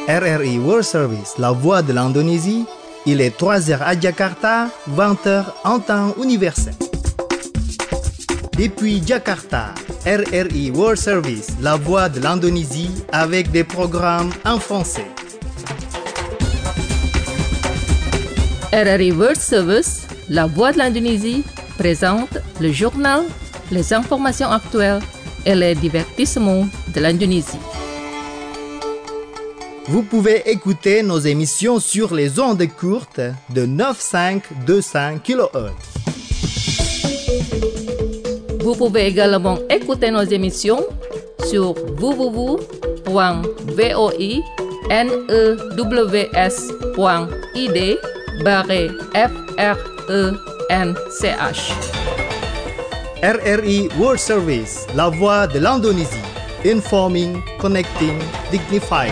RRI World Service, la voix de l'Indonésie. Il est 3h à Jakarta, 20h en temps universel. Depuis Jakarta, RRI World Service, la voix de l'Indonésie, avec des programmes en français. RRI World Service, la voix de l'Indonésie, présente le journal, les informations actuelles et les divertissements de l'Indonésie. Vous pouvez écouter nos émissions sur les ondes courtes de 9525 kHz. Vous pouvez également écouter nos émissions sur www.voinews.id/FRENCH. RRI World Service, la voix de l'Indonésie. Informing, connecting, dignified.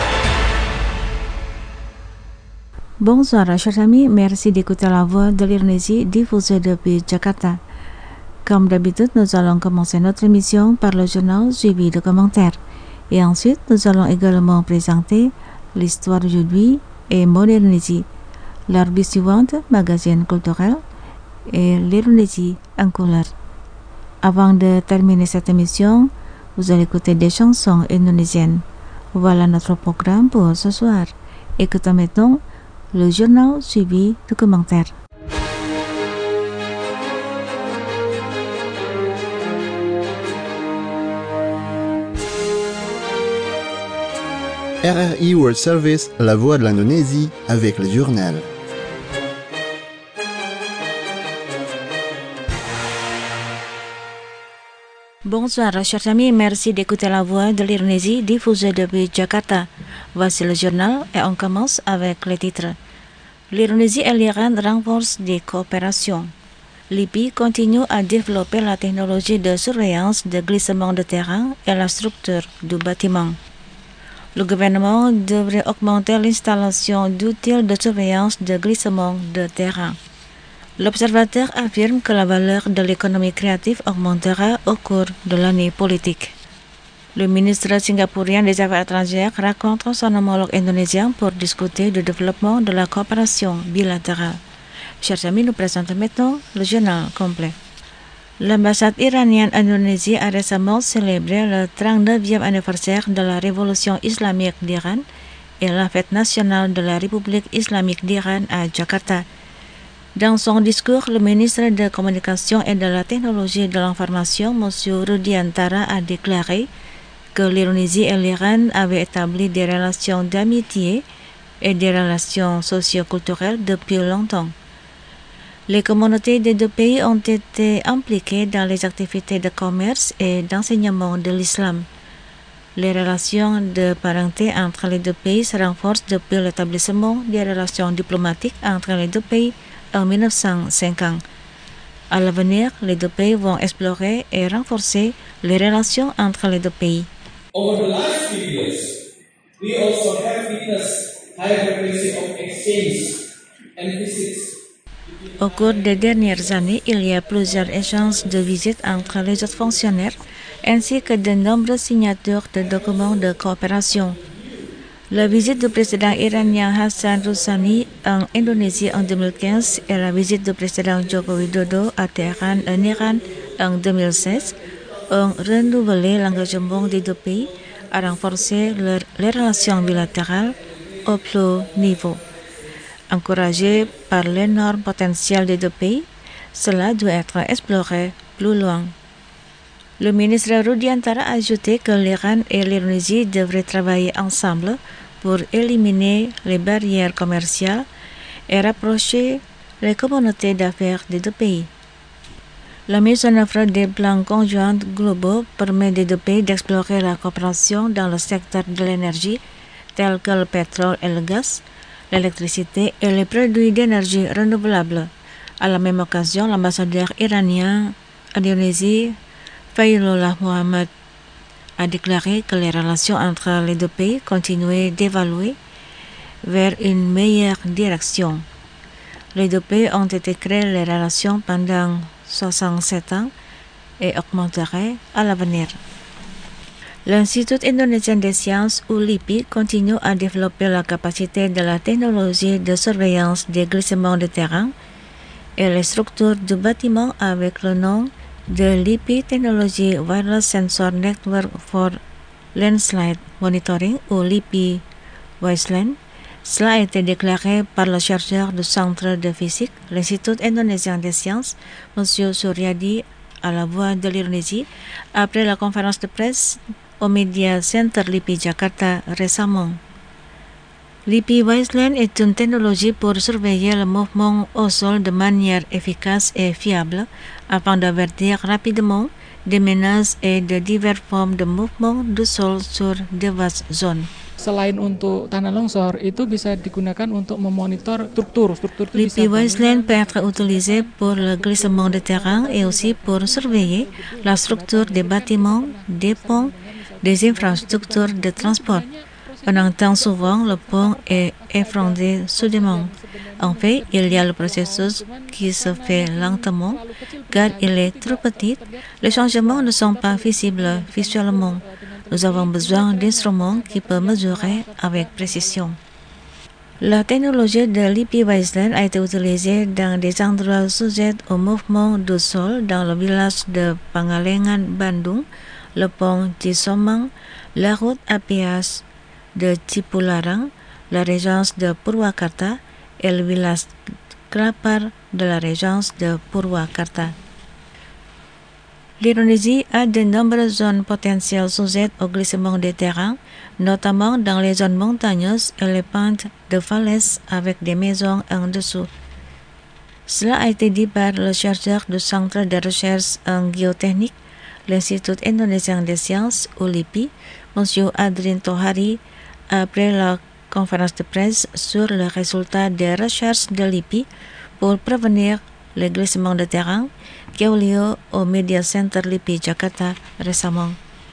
Bonsoir chers amis, merci d'écouter la voix de l'Indonésie diffusée depuis Jakarta. Comme d'habitude, nous allons commencer notre émission par le journal suivi de commentaires. Et ensuite, nous allons également présenter l'histoire d'aujourd'hui et l'Indonésie. L'heure suivante, magazine culturel et l'Indonésie en couleur. Avant de terminer cette émission, vous allez écouter des chansons indonésiennes. Voilà notre programme pour ce soir. Écoutons maintenant le journal suivi de commentaires. RRI World Service, la voix de l'Indonésie, avec le journal. Bonsoir chers amis, merci d'écouter la voix de l'Indonésie diffusée depuis Jakarta. Voici le journal et on commence avec les titres. L'Indonésie et l'Iran renforcent des coopérations. Libye continue à développer la technologie de surveillance de glissement de terrain et la structure du bâtiment. Le gouvernement devrait augmenter l'installation d'outils de surveillance de glissement de terrain. L'observateur affirme que la valeur de l'économie créative augmentera au cours de l'année politique. Le ministre singapourien des Affaires étrangères rencontre son homologue indonésien pour discuter du développement de la coopération bilatérale. Chers amis, nous présentons maintenant le journal complet. L'ambassade iranienne en Indonésie a récemment célébré le 39e anniversaire de la révolution islamique d'Iran et la fête nationale de la République islamique d'Iran à Jakarta. Dans son discours, le ministre de la Communication et de la Technologie de l'Information, M. Rudiantara, a déclaré que l'Indonésie et l'Iran avaient établi des relations d'amitié et des relations socio-culturelles depuis longtemps. Les communautés des deux pays ont été impliquées dans les activités de commerce et d'enseignement de l'islam. Les relations de parenté entre les deux pays se renforcent depuis l'établissement des relations diplomatiques entre les deux pays en 1950. À l'avenir, les deux pays vont explorer et renforcer les relations entre les deux pays. Over the last few years, we also have witnessed high frequency of exchange and visits. Au cours des dernières années, il y a plusieurs échanges de visites entre les autres fonctionnaires ainsi que de nombreuses signatures de documents de coopération. La visite du président iranien Hassan Rouhani en Indonésie en 2015 et la visite du président Joko Widodo à Téhéran en Iran en 2016 ont renouvelé l'engagement des deux pays à renforcer les relations bilatérales au plus haut niveau. Encouragé par l'énorme potentiel des deux pays, cela doit être exploré plus loin. Le ministre Rudiantara a ajouté que l'Iran et l'Indonésie devraient travailler ensemble pour éliminer les barrières commerciales et rapprocher les communautés d'affaires des deux pays. La mise en œuvre des plans conjoints globaux permet des deux pays d'explorer la coopération dans le secteur de l'énergie, tels que le pétrole et le gaz, l'électricité et les produits d'énergie renouvelable. À la même occasion, l'ambassadeur iranien en Indonésie, Faylullah Muhammad, a déclaré que les relations entre les deux pays continuaient d'évoluer vers une meilleure direction. Les deux pays ont été créés les relations pendant 67 ans et augmenteraient à l'avenir. L'Institut indonésien des sciences, ou l'IPI, continue à développer la capacité de la technologie de surveillance des glissements de terrain et les structures du bâtiment avec le nom de l'IPI Technology Wireless Sensor Network for Landslide Monitoring, ou l'IPI WISLAN. Cela a été déclaré par le chercheur du Centre de physique, l'Institut indonésien des sciences, M. Suryadi, à la Voix de l'Indonésie, après la conférence de presse au Media Center LIPI Jakarta récemment. L'IPI WISLAN est une technologie pour surveiller le mouvement au sol de manière efficace et fiable afin d'avertir rapidement des menaces et de diverses formes de mouvement du sol sur de vastes zones. Selain untuk tanah longsor, itu bisa digunakan untuk memonitor struktur itu bisa. L'IPI WISLAN peut être utilisé pour le glissement de terrain et aussi pour surveiller la structure des bâtiments, des ponts, des infrastructures de transport. On entend souvent le pont est effondré soudainement. En fait, il y a le processus qui se fait lentement car il est trop petit. Les changements ne sont pas visibles visuellement. Nous avons besoin d'instruments qui peuvent mesurer avec précision. La technologie de l'IPI WISLAN a été utilisée dans des endroits sujets au mouvement du sol dans le village de Pangalengan, Bandung, le pont Cisomang, la route à péage de Cipularang, la région de Purwakarta et le village Klapar de la région de Purwakarta. L'Indonésie a de nombreuses zones potentielles sujettes au glissement des terrains, notamment dans les zones montagneuses et les pentes de falaises avec des maisons en dessous. Cela a été dit par le chercheur du Centre de recherche en géotechnique, l'Institut indonésien des sciences, ou l'IPI, M. Adrin Tohari, après la conférence de presse sur les résultats des recherches de l'IPI pour prévenir les glissements de terrain qui a eu lieu au Media Center LIPI Jakarta récemment.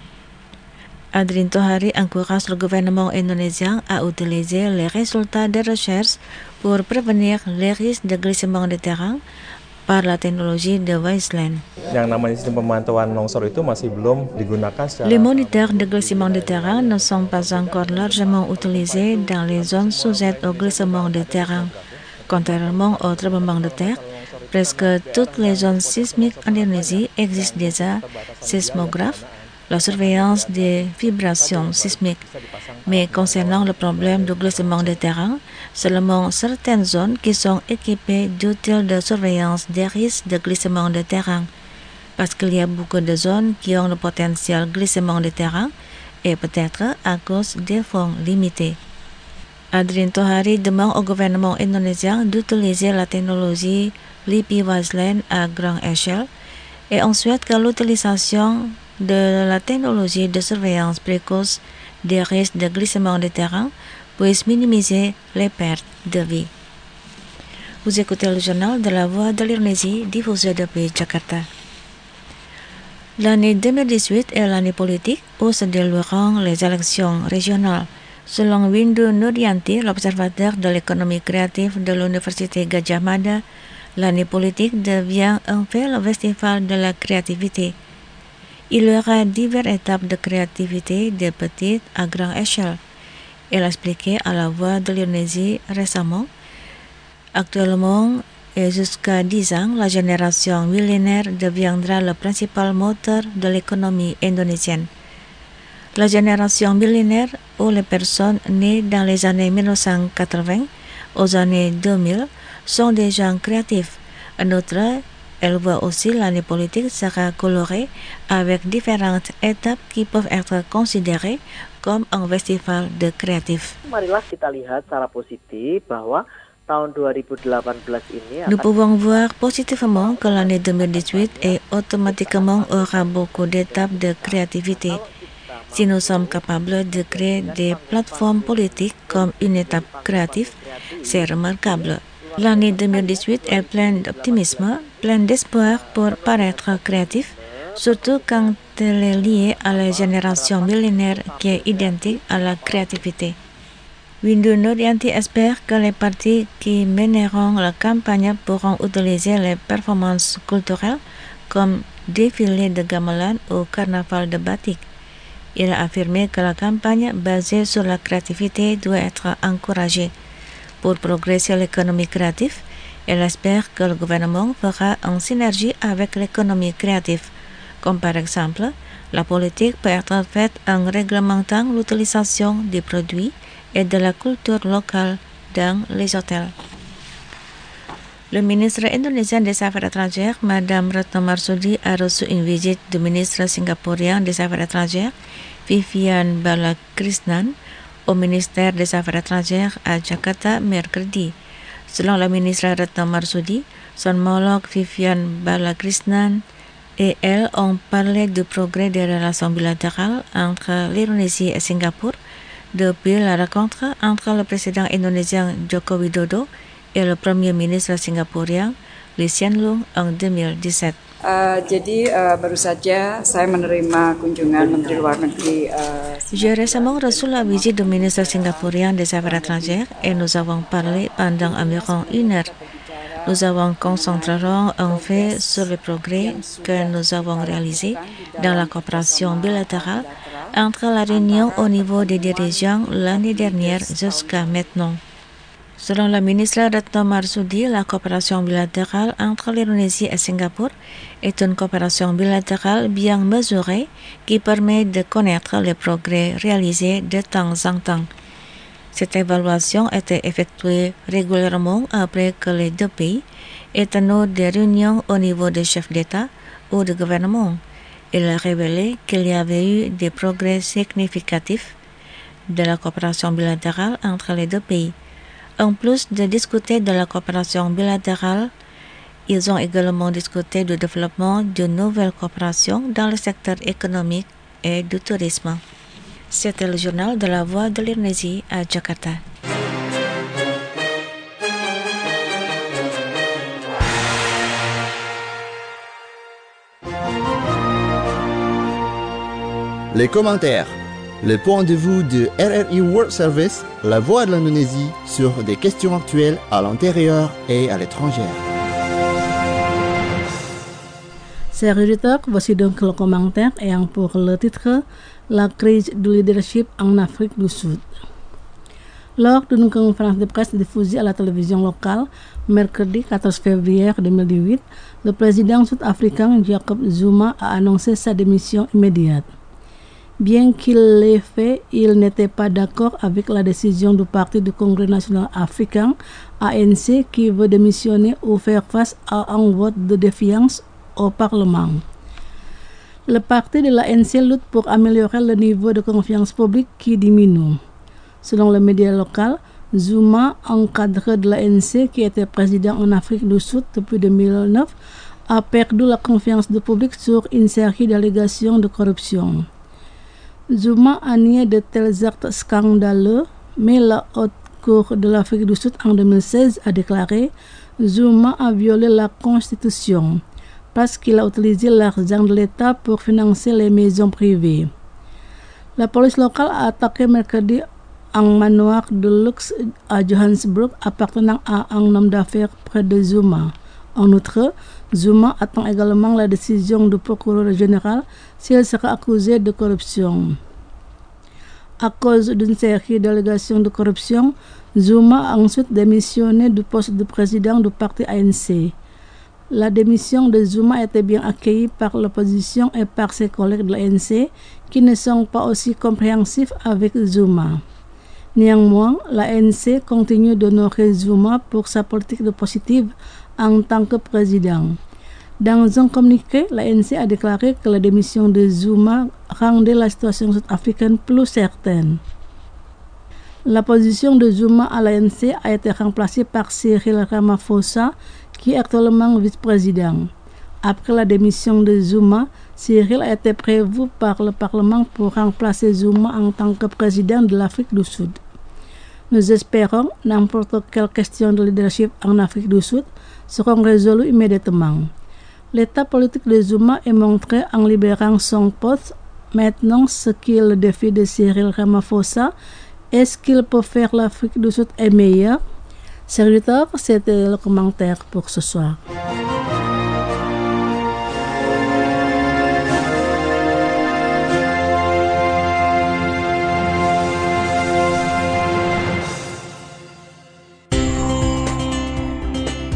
Adrin Tohari encourage le gouvernement indonésien à utiliser les résultats des recherches pour prévenir les risques de glissement de terrain par la technologie de WISLAN. Yang namanya sistem pemantauan longsor itu masih belum digunakan secara. Les moniteurs de glissement de terrain ne sont pas encore largement utilisés dans les zones sujettes au glissement de terrain. Contrairement au tremblement de terre, presque toutes les zones sismiques en Indonésie existent déjà sismographes, la surveillance des vibrations sismiques. Mais concernant le problème du glissement de terrain, seulement certaines zones qui sont équipées d'outils de surveillance des risques de glissement de terrain, parce qu'il y a beaucoup de zones qui ont le potentiel glissement de terrain et peut-être à cause des fonds limités. Adrin Tohari demande au gouvernement indonésien d'utiliser la technologie LIPI WISLAN à grande échelle et on souhaite que l'utilisation de la technologie de surveillance précoce des risques de glissement de terrain puisse minimiser les pertes de vie. Vous écoutez le journal de la Voix de l'Indonésie diffusé depuis Jakarta. L'année 2018 est l'année politique où se dérouleront les élections régionales. Selon Windu Nuryanti, l'observateur de l'économie créative de l'Université Gadjah Mada, l'année politique devient en fait le festival de la créativité. Il y aura diverses étapes de créativité de petite à grande échelle. Elle a expliqué à la Voix de l'Indonésie récemment. Actuellement et jusqu'à 10 ans, la génération millénaire deviendra le principal moteur de l'économie indonésienne. La génération millénaire, ou les personnes nées dans les années 1980 aux années 2000, sont des gens créatifs. En outre, elle voit aussi l'année politique sera colorée avec différentes étapes qui peuvent être considérées comme un festival de créatifs. Marilah kita lihat secara positif bahwa tahun 2018 ini Nous pouvons voir positivement que l'année 2018 est automatiquement aura beaucoup d'étapes de créativité. Si nous sommes capables de créer des plateformes politiques comme une étape créative, c'est remarquable. L'année 2018 est pleine d'optimisme, pleine d'espoir pour paraître créatif, surtout quand elle est liée à la génération millénaire qui est identique à la créativité. Windu Nuryanti espère que les partis qui mèneront la campagne pourront utiliser les performances culturelles comme défilés de gamelan ou carnaval de batik. Il a affirmé que la campagne basée sur la créativité doit être encouragée. Pour progresser l'économie créative, il espère que le gouvernement fera en synergie avec l'économie créative, comme par exemple, la politique peut être faite en réglementant l'utilisation des produits et de la culture locale dans les hôtels. Le ministre indonésien des Affaires étrangères, Madame Retno Marsudi, a reçu une visite du ministre singapourien des Affaires étrangères, Vivian Balakrishnan, au ministère des Affaires étrangères à Jakarta mercredi. Selon le ministre Retno Marsudi, son homologue Vivian Balakrishnan et elle ont parlé du progrès des relations bilatérales entre l'Indonésie et Singapour depuis la rencontre entre le président indonésien Joko Widodo et le premier ministre singapourien Lee Hsien Loong en 2017. Baru saja saya menerima kunjungan Menteri Luar Negeri. J'ai récemment reçu la visite du ministre singapourien des Affaires étrangères et nous avons parlé pendant environ 1 heure. Nous avons concentré en fait sur les progrès que nous avons réalisés dans la coopération bilatérale entre la réunion au niveau des dirigeants l'année dernière jusqu'à maintenant. Selon le ministre Retno Marsudi, la coopération bilatérale entre l'Indonésie et Singapour est une coopération bilatérale bien mesurée qui permet de connaître les progrès réalisés de temps en temps. Cette évaluation était effectuée régulièrement après que les deux pays aient tenu des réunions au niveau des chefs d'État ou de gouvernement. Il a révélé qu'il y avait eu des progrès significatifs de la coopération bilatérale entre les deux pays. En plus de discuter de la coopération bilatérale, ils ont également discuté du développement d'une nouvelle coopération dans le secteur économique et du tourisme. C'était le journal de la Voix de l'Indonésie à Jakarta. Les commentaires. Le point de vue de RRI World Service, la voix de l'Indonésie sur des questions actuelles à l'intérieur et à l'étranger. Chers auditeurs, voici donc le commentaire ayant pour le titre La crise du leadership en Afrique du Sud. Lors d'une conférence de presse diffusée à la télévision locale, mercredi 14 février 2018, le président sud-africain Jacob Zuma a annoncé sa démission immédiate. Bien qu'il l'ait fait, il n'était pas d'accord avec la décision du Parti du Congrès national africain, ANC, qui veut démissionner ou faire face à un vote de défiance au Parlement. Le parti de l'ANC lutte pour améliorer le niveau de confiance publique qui diminue. Selon le média local, Zuma, un cadre de l'ANC qui était président en Afrique du Sud depuis 2009, a perdu la confiance du public sur une série d'allégations de corruption. Zuma a nié de tels actes scandaleux, mais la Haute Cour de l'Afrique du Sud en 2016 a déclaré Zuma a violé la Constitution parce qu'il a utilisé l'argent de l'État pour financer les maisons privées. La police locale a attaqué mercredi un manoir de luxe à Johannesburg appartenant à un homme d'affaires près de Zuma. En outre, Zuma attend également la décision du procureur général s'il sera accusé de corruption. À cause d'une série d'allégations de corruption, Zuma a ensuite démissionné du poste de président du parti ANC. La démission de Zuma était bien accueillie par l'opposition et par ses collègues de l'ANC qui ne sont pas aussi compréhensifs avec Zuma. Néanmoins, l'ANC continue d'honorer Zuma pour sa politique de positive en tant que président. Dans un communiqué, l'ANC a déclaré que la démission de Zuma rendait la situation sud-africaine plus certaine. La position de Zuma à l'ANC a été remplacée par Cyril Ramaphosa, qui est actuellement vice-président. Après la démission de Zuma, Cyril a été prévu par le Parlement pour remplacer Zuma en tant que président de l'Afrique du Sud. Nous espérons n'importe quelle question de leadership en Afrique du Sud seront résolues immédiatement. L'état politique de Zuma est montré en libérant son poste. Maintenant, ce qui est le défi de Cyril Ramaphosa, est-ce qu'il peut faire l'Afrique du Sud est meilleure? Serviteur, c'était le commentaire pour ce soir.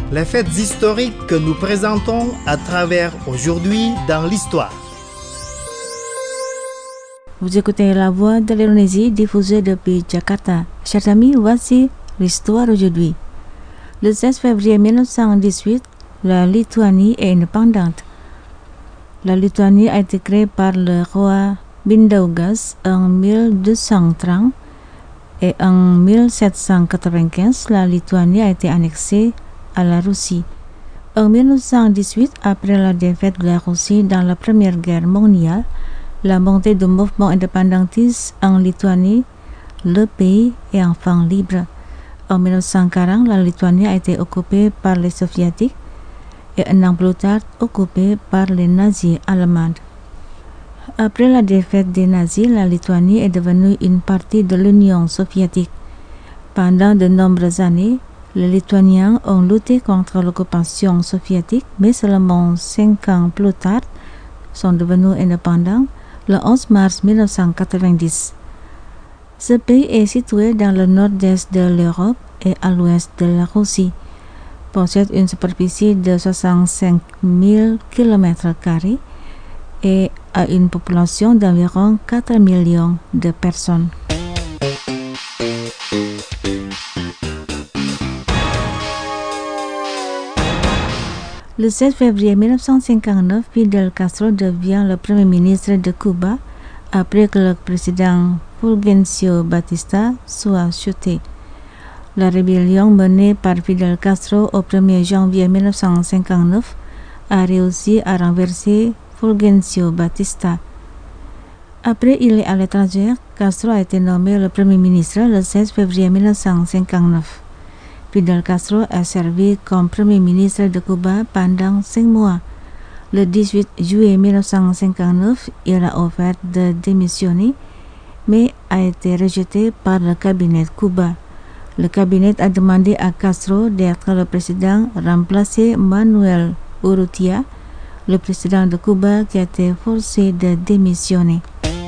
Les faits historiques que nous présentons à travers aujourd'hui dans l'histoire. Vous écoutez La Voix de l'Indonésie diffusée depuis Jakarta. Chers amis, voici l'histoire aujourd'hui. Le 16 février 1918, la Lituanie est indépendante. La Lituanie a été créée par le roi Mindaugas en 1230 et en 1795, la Lituanie a été annexée à la Russie. En 1918, après la défaite de la Russie dans la Première Guerre mondiale, la montée du mouvement indépendantiste en Lituanie, le pays est enfin libre. En 1940, la Lituanie a été occupée par les soviétiques et un an plus tard occupée par les nazis allemands. Après la défaite des nazis, la Lituanie est devenue une partie de l'Union soviétique. Pendant de nombreuses années, les Lituaniens ont lutté contre l'occupation soviétique, mais seulement 5 ans plus tard, sont devenus indépendants le 11 mars 1990. Ce pays est situé dans le nord-est de l'Europe et à l'ouest de la Russie. Possède une superficie de 65 000 km² et a une population d'environ 4 millions de personnes. Le 16 février 1959, Fidel Castro devient le premier ministre de Cuba après que le président Fulgencio Batista soit chuté. La rébellion menée par Fidel Castro au 1er janvier 1959 a réussi à renverser Fulgencio Batista. Après il est à l'étranger, Castro a été nommé le premier ministre le 16 février 1959. Fidel Castro a servi comme premier ministre de Cuba pendant 5 mois. Le 18 juillet 1959, il a offert de démissionner, mais a été rejeté par le cabinet Cuba. Le cabinet a demandé à Castro d'être le président, remplacé Manuel Urrutia, le président de Cuba qui a été forcé de démissionner.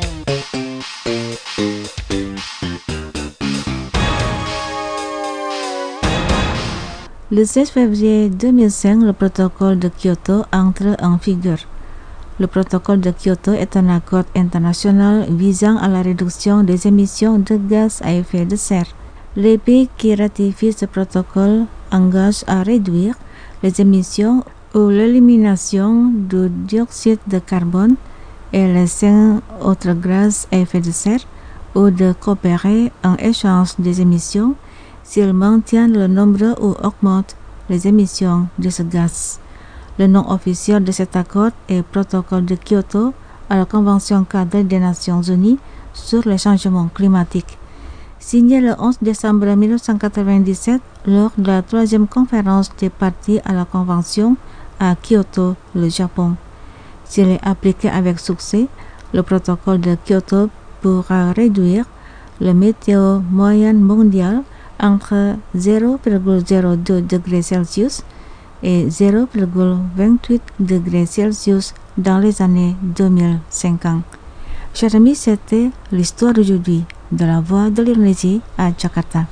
Le 16 février 2005, le protocole de Kyoto entre en vigueur. Le protocole de Kyoto est un accord international visant à la réduction des émissions de gaz à effet de serre. Les pays qui ratifient ce protocole engagent à réduire les émissions ou l'élimination du dioxyde de carbone et les 5 autres gaz à effet de serre ou de coopérer en échange des émissions s'ils maintiennent le nombre ou augmentent les émissions de ce gaz. Le nom officiel de cet accord est Protocole de Kyoto à la Convention cadre des Nations Unies sur les changements climatiques. Signé le 11 décembre 1997 lors de la 3e conférence des parties à la Convention à Kyoto, le Japon. S'il est appliqué avec succès, le protocole de Kyoto pourra réduire le météo moyen mondial entre 0,02 degrés Celsius et 0,28 degrés Celsius dans les années 2050. Chers amis, c'était l'histoire d'aujourd'hui de la Voix de l'Indonésie à Jakarta.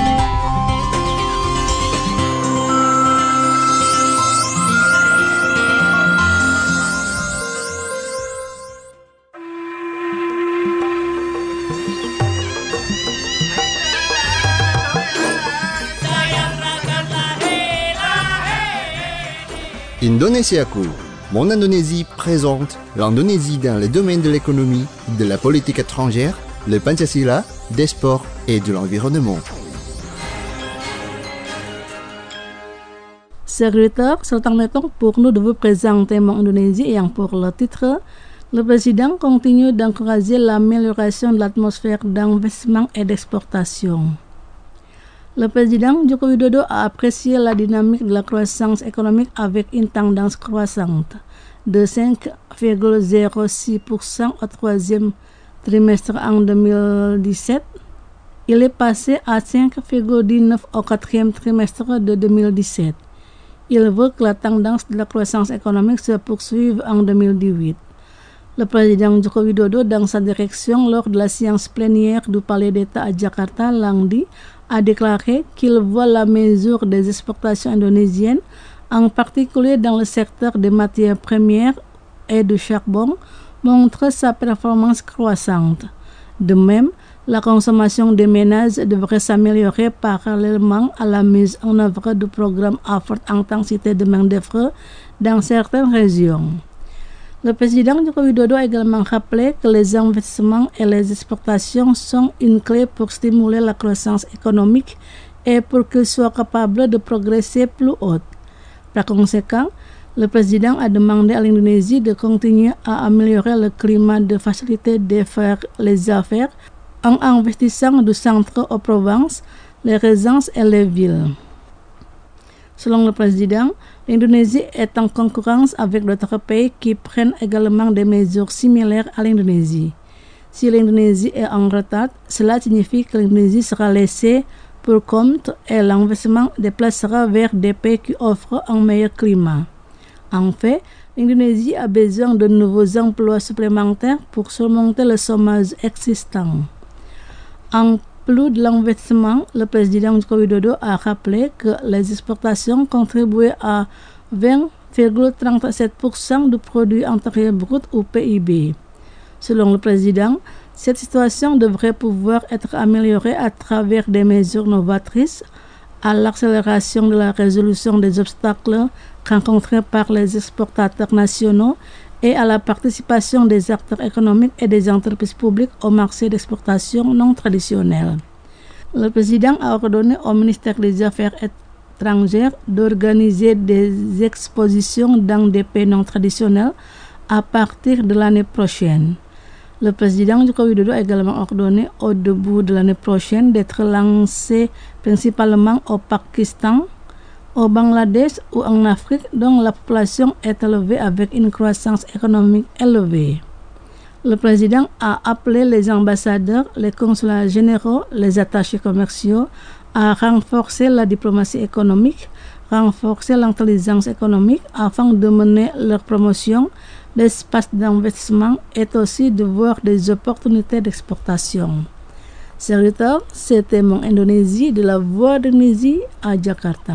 Indonesiaku, Mon Indonésie présente l'Indonésie dans les domaines de l'économie, de la politique étrangère, le Pancasila, des sports et de l'environnement. Serviteur, c'est le temps maintenant pour nous de vous présenter Mon Indonésie ayant pour le titre le président continue d'encourager l'amélioration de l'atmosphère d'investissement et d'exportation. Le président Joko Widodo a apprécié la dynamique de la croissance économique avec une tendance croissante de 5,06% au troisième trimestre en 2017. Il est passé à 5,19% au quatrième trimestre de 2017. Il veut que la tendance de la croissance économique se poursuive en 2018. Le président Joko Widodo, dans sa direction lors de la séance plénière du Palais d'État à Jakarta lundi, a déclaré qu'il voit la mesure des exportations indonésiennes, en particulier dans le secteur des matières premières et du charbon, montre sa performance croissante. De même, la consommation des ménages devrait s'améliorer parallèlement à la mise en œuvre du programme à forte intensité de main-d'œuvre dans certaines régions. Le président Joko Widodo a également rappelé que les investissements et les exportations sont une clé pour stimuler la croissance économique et pour qu'ils soient capables de progresser plus haut. Par conséquent, le président a demandé à l'Indonésie de continuer à améliorer le climat de facilité de faire les affaires en investissant du centre aux provinces, les régions et les villes. Selon le président, l'Indonésie est en concurrence avec d'autres pays qui prennent également des mesures similaires à l'Indonésie. Si l'Indonésie est en retard, cela signifie que l'Indonésie sera laissée pour compte et l'investissement déplacera vers des pays qui offrent un meilleur climat. En fait, l'Indonésie a besoin de nouveaux emplois supplémentaires pour surmonter le chômage existant. En plus de l'investissement, le président Joko Widodo a rappelé que les exportations contribuaient à 20,37% du produit intérieur brut ou PIB. Selon le président, cette situation devrait pouvoir être améliorée à travers des mesures novatrices, à l'accélération de la résolution des obstacles rencontrés par les exportateurs nationaux et à la participation des acteurs économiques et des entreprises publiques au marché d'exportation non traditionnel. Le président a ordonné au ministère des Affaires étrangères d'organiser des expositions dans des pays non traditionnels à partir de l'année prochaine. Le président Joko Widodo a également ordonné au début de l'année prochaine d'être lancé principalement au Pakistan, au Bangladesh ou en Afrique dont la population est élevée avec une croissance économique élevée. Le président a appelé les ambassadeurs, les consulats généraux, les attachés commerciaux à renforcer la diplomatie économique, renforcer l'intelligence économique afin de mener leur promotion l'espace d'investissement et aussi de voir des opportunités d'exportation. Serviteur, c'était mon Indonésie de la Voix d'Indonésie à Jakarta.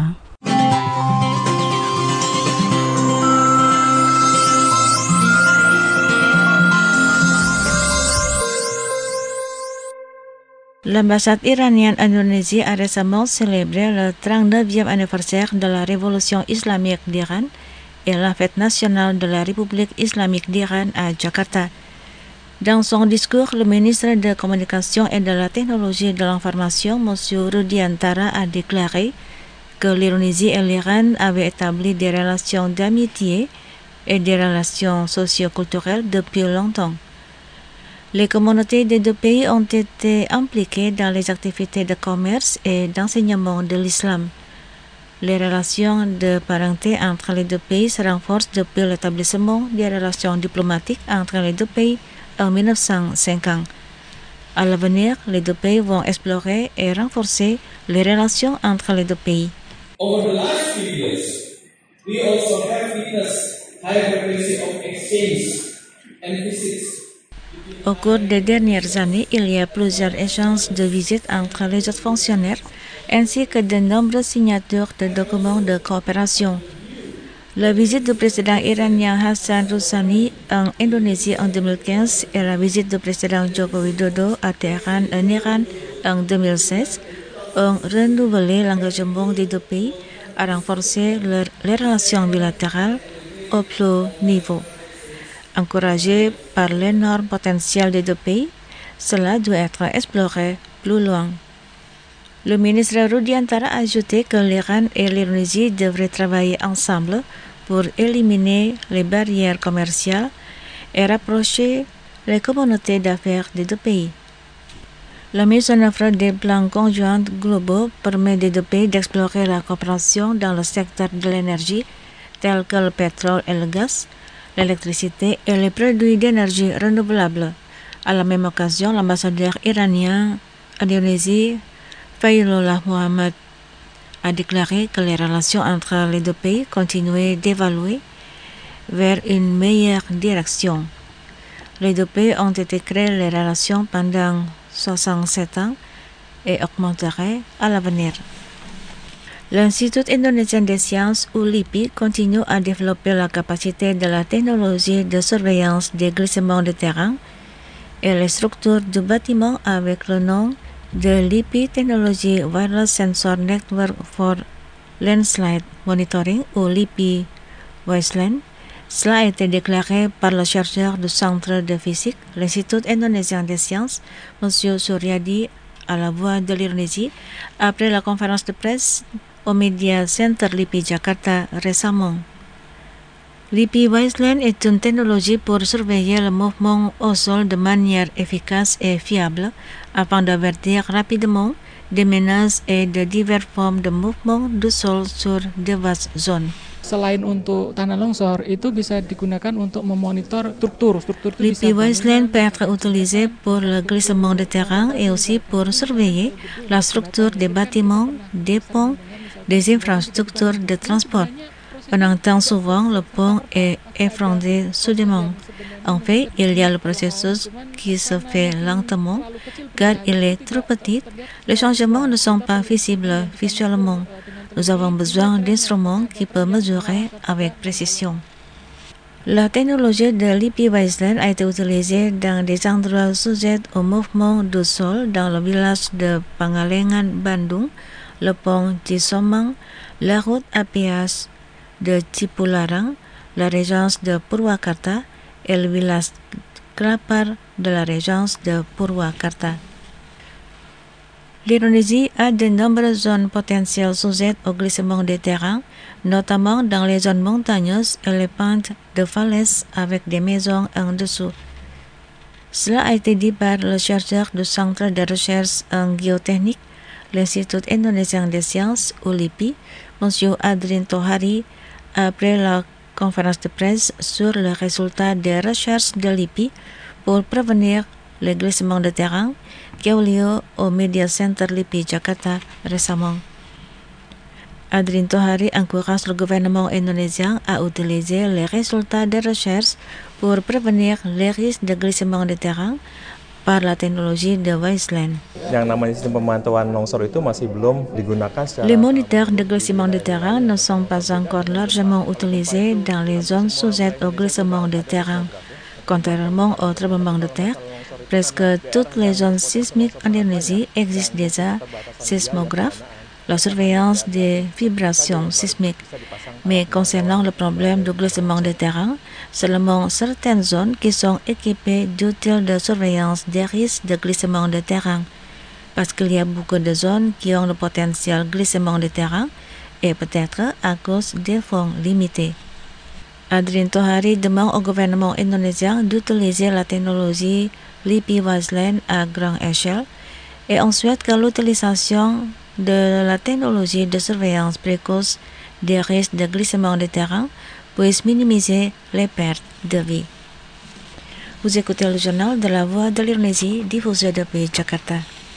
L'ambassade iranienne en Indonésie a récemment célébré le 39e anniversaire de la Révolution islamique d'Iran et la fête nationale de la République islamique d'Iran à Jakarta. Dans son discours, le ministre de la Communication et de la Technologie de l'Information, M. Rudiantara, a déclaré que l'Indonésie et l'Iran avaient établi des relations d'amitié et des relations socio-culturelles depuis longtemps. Les communautés des deux pays ont été impliquées dans les activités de commerce et d'enseignement de l'islam. Les relations de parenté entre les deux pays se renforcent depuis l'établissement des relations diplomatiques entre les deux pays en 1950. À l'avenir, les deux pays vont explorer et renforcer les relations entre les deux pays. Over the last few years, we also have witnessed high frequency of exchange and visits. Au cours des dernières années, il y a plusieurs échanges de visites entre les autres fonctionnaires ainsi que de nombreuses signatures de documents de coopération. La visite du président iranien Hassan Rouhani en Indonésie en 2015 et la visite du président Joko Widodo à Téhéran en Iran en 2016 ont renouvelé l'engagement des deux pays à renforcer les relations bilatérales au plus haut niveau. Encouragé par l'énorme potentiel des deux pays, cela doit être exploré plus loin. Le ministre Rudiantara a ajouté que l'Iran et l'Indonésie devraient travailler ensemble pour éliminer les barrières commerciales et rapprocher les communautés d'affaires des deux pays. La mise en œuvre des plans conjoints globaux permet des deux pays d'explorer la coopération dans le secteur de l'énergie, tels que le pétrole et le gaz, l'électricité et les produits d'énergie renouvelables. À la même occasion, l'ambassadeur iranien en Indonésie, Faylullah Muhammad, a déclaré que les relations entre les deux pays continuaient d'évoluer vers une meilleure direction. Les deux pays ont été créés les relations pendant 67 ans et augmenteraient à l'avenir. L'Institut indonésien des sciences, ou LIPI, continue à développer la capacité de la technologie de surveillance des glissements de terrain et les structures du bâtiment avec le nom de LIPI Technology Wireless Sensor Network for Landslide Monitoring, ou LIPI Wiseland. Cela a été déclaré par le chercheur du Centre de physique, l'Institut indonésien des sciences, M. Suryadi, à la Voix de l'Indonésie, après la conférence de presse au Media Center LIPI Jakarta récemment. LIPI Wiseland est une technologie pour surveiller le mouvement au sol de manière efficace et fiable afin d'avertir rapidement des menaces et de diverses formes de mouvement du sol sur de vastes zones. Selain untuk tanah longsor, itu bisa digunakan untuk memonitor struktur. LIPI Wiseland peut être utilisé pour le glissement de terrain et aussi pour surveiller la structure des bâtiments, des ponts, des infrastructures de transport. On entend souvent le pont est effondré soudainement. En fait, il y a le processus qui se fait lentement car il est trop petit. Les changements ne sont pas visibles visuellement. Nous avons besoin d'instruments qui peuvent mesurer avec précision. La technologie de LIPI Wiseland a été utilisée dans des endroits sujets au mouvement du sol dans le village de Pangalengan, Bandung, le pont Cisomang, la route à péage de Cipularang, la régence de Purwakarta et le village Klapar de la régence de Purwakarta. L'Indonésie a de nombreuses zones potentielles sujettes au glissement des terrains, notamment dans les zones montagneuses et les pentes de falaises avec des maisons en dessous. Cela a été dit par le chercheur du Centre de recherche en géotechnique, l'Institut indonésien des sciences, ou LIPI, M. Adrin Tohari, après la conférence de presse sur les résultats des recherches de LIPI pour prévenir les glissements de terrain qui ont lieu au Media Center LIPI Jakarta récemment. Adrin Tohari encourage le gouvernement indonésien à utiliser les résultats des recherches pour prévenir les risques de glissement de terrain par la technologie de Wiseland. Yang namanya sistem pemantauan longsor itu masih belum digunakan secara... Les moniteurs de glissement de terrain ne sont pas encore largement utilisés dans les zones sujettes au glissement de terrain. Contrairement au tremblement de terre, presque toutes les zones sismiques en Indonésie existent déjà sismographes, la surveillance des vibrations sismiques. Mais concernant le problème du glissement de terrain, seulement certaines zones qui sont équipées d'outils de surveillance des risques de glissement de terrain, parce qu'il y a beaucoup de zones qui ont le potentiel glissement de terrain et peut-être à cause des fonds limités. Adrin Tohari demande au gouvernement indonésien d'utiliser la technologie LIPI Wiseland à grande échelle et on souhaite que l'utilisation de la technologie de surveillance précoce des risques de glissement de terrain puisse minimiser les pertes de vie. Vous écoutez le journal de la Voix de l'Indonésie diffusé depuis Jakarta.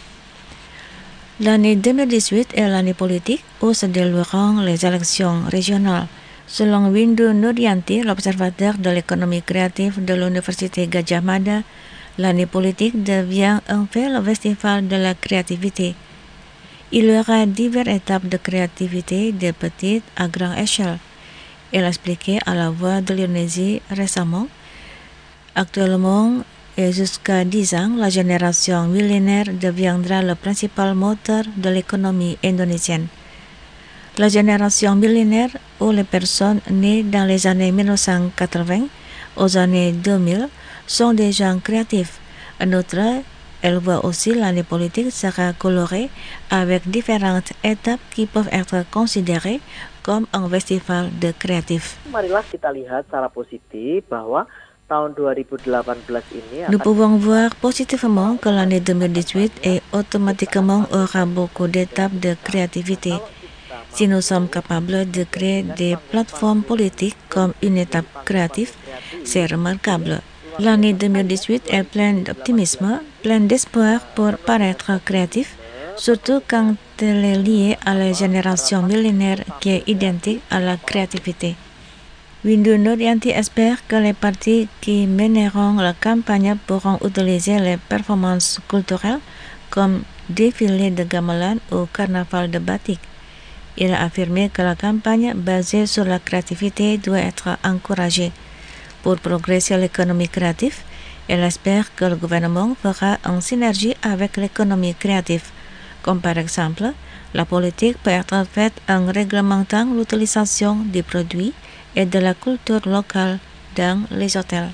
L'année 2018 est l'année politique où se dérouleront les élections régionales. Selon Windu Nuryanti, l'observateur de l'économie créative de l'Université Gadjah Mada, l'année politique devient en fait le festival de la créativité. Il y aura diverses étapes de créativité de petite à grande échelle. Elle a expliqué à la Voix de l'Indonésie récemment. Actuellement et jusqu'à 10 ans, la génération millénaire deviendra le principal moteur de l'économie indonésienne. La génération millénaire ou les personnes nées dans les années 1980 aux années 2000 sont des gens créatifs. En outre, elle voit aussi l'année politique sera colorée avec différentes étapes qui peuvent être considérées comme un festival de créatifs. Marilah kita lihat secara positif bahwa tahun 2018 ini Nous pouvons voir positivement que l'année 2018 est automatiquement aura beaucoup d'étapes de créativité. Si nous sommes capables de créer des plateformes politiques comme une étape créative, c'est remarquable. L'année 2018 est pleine d'optimisme, pleine d'espoir pour paraître créatif, surtout quand elle est liée à la génération millénaire qui est identique à la créativité. Windu Nurianti espère que les partis qui mèneront la campagne pourront utiliser les performances culturelles comme défilé de gamelan ou carnaval de batik. Il a affirmé que la campagne basée sur la créativité doit être encouragée. Pour progresser l'économie créative, elle espère que le gouvernement fera en synergie avec l'économie créative, comme par exemple, la politique peut être faite en réglementant l'utilisation des produits et de la culture locale dans les hôtels.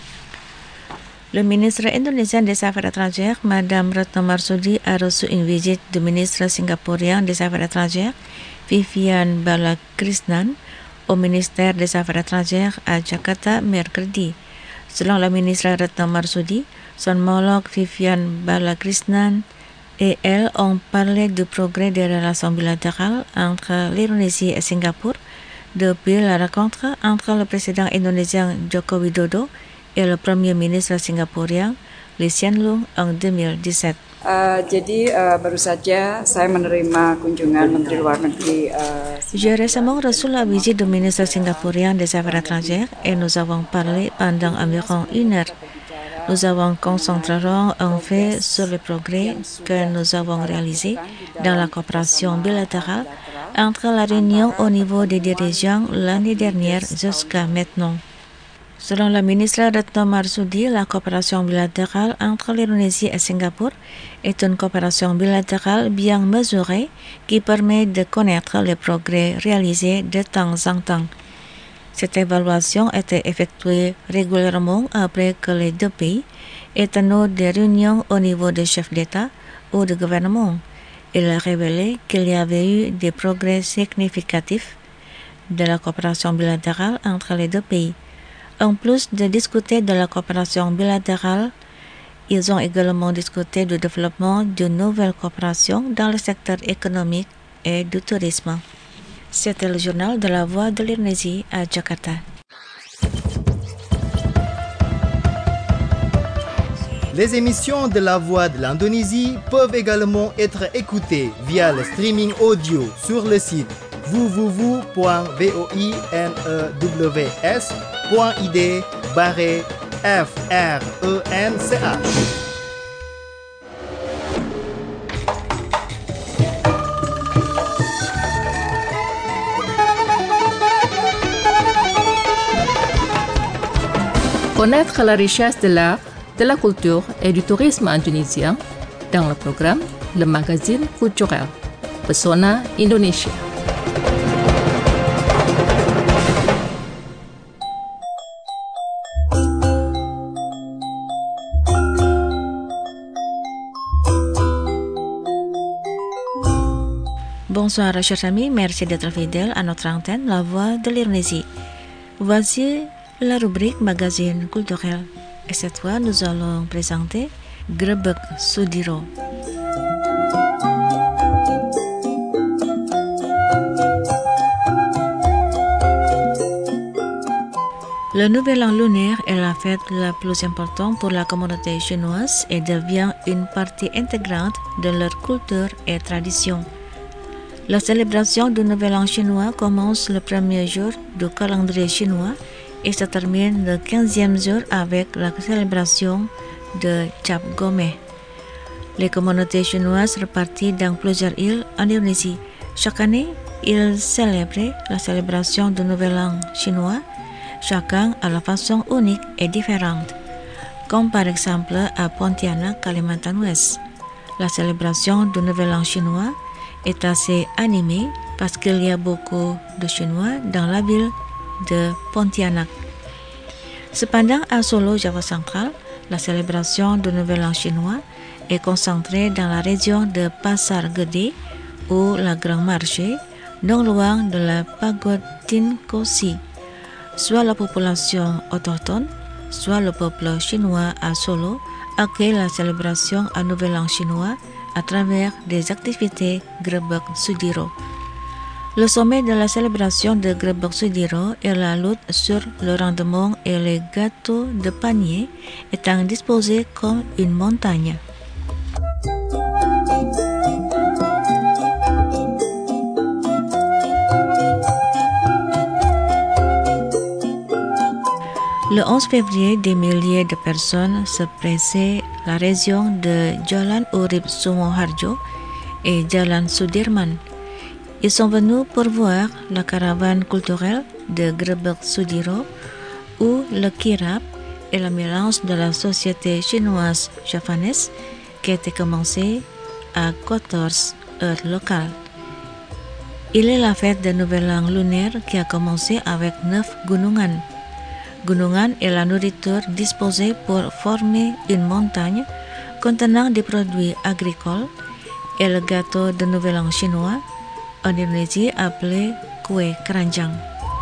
Le ministre indonésien des Affaires étrangères, Madame Retno Marsudi, a reçu une visite du ministre singapourien des Affaires étrangères, Vivian Balakrishnan, au ministère des Affaires étrangères à Jakarta mercredi. Selon la ministre Retno Marsudi, son homologue Vivian Balakrishnan et elle ont parlé du progrès des relations bilatérales entre l'Indonésie et Singapour depuis la rencontre entre le président indonésien Joko Widodo et le premier ministre singapourien Lee Hsien Loong en 2017. Baru saja saya menerima kunjungan Menteri Luar Negeri. J'ai récemment reçu la visite du ministre singapourien des Affaires étrangères et nous avons parlé pendant environ 1 heure. Nous avons concentré en fait sur les progrès que nous avons réalisés dans la coopération bilatérale entre la réunion au niveau des dirigeants l'année dernière jusqu'à maintenant. Selon la ministre Retno Marsudi, la coopération bilatérale entre l'Indonésie et Singapour est une coopération bilatérale bien mesurée qui permet de connaître les progrès réalisés de temps en temps. Cette évaluation était effectuée régulièrement après que les deux pays aient tenu des réunions au niveau des chefs d'État ou de gouvernement. Il a révélé qu'il y avait eu des progrès significatifs de la coopération bilatérale entre les deux pays. En plus de discuter de la coopération bilatérale, ils ont également discuté du développement d'une nouvelle coopération dans le secteur économique et du tourisme. C'était le journal de la Voix de l'Indonésie à Jakarta. Les émissions de la Voix de l'Indonésie peuvent également être écoutées via le streaming audio sur le site www.voinews.id/FRENCH. Connaître la richesse de l'art, de la culture et du tourisme indonésien dans le programme Le Magazine Culturel, Pesona Indonesia. Bonsoir chers amis, merci d'être fidèles à notre antenne La Voix de l'Indonésie. Voici la rubrique Magazine culturel. Et cette fois, nous allons présenter Grebek Sudiro. Le nouvel an lunaire est la fête la plus importante pour la communauté chinoise et devient une partie intégrante de leur culture et tradition. La célébration du nouvel an chinois commence le premier jour du calendrier chinois et se termine le 15e jour avec la célébration de Cap Gomeh. Les communautés chinoises réparties dans plusieurs îles en Indonésie. Chaque année, ils célèbrent la célébration du Nouvel An chinois, chacun à la façon unique et différente. Comme par exemple à Pontianak, Kalimantan Ouest. La célébration du Nouvel An chinois est assez animée parce qu'il y a beaucoup de Chinois dans la ville de Pontianak. Cependant, à Solo, Java central, la célébration du Nouvel An chinois est concentrée dans la région de Pasar Gede ou la Grand Marché, non loin de la pagode Tinkosi. Soit la population autochtone, soit le peuple chinois à Solo accueille la célébration à Nouvel An chinois à travers des activités Grebek Sudiro. Le sommet de la célébration de Grebek Sudiro est la lutte sur le rendement et les gâteaux de panier étant disposés comme une montagne. Le 11 février, des milliers de personnes se pressaient la région de Jalan Urip Sumoharjo et Jalan Sudirman. Ils sont venus pour voir la caravane culturelle de Grebek Sudiro où le kirab est le mélange de la société chinoise javanaise qui a été commencée à 14 heures locales. Il est la fête de Nouvel An lunaire qui a commencé avec 9 gunungan. Gunungan est la nourriture disposée pour former une montagne contenant des produits agricoles et le gâteau de Nouvel An chinois, en Indonésie appelé kue keranjang.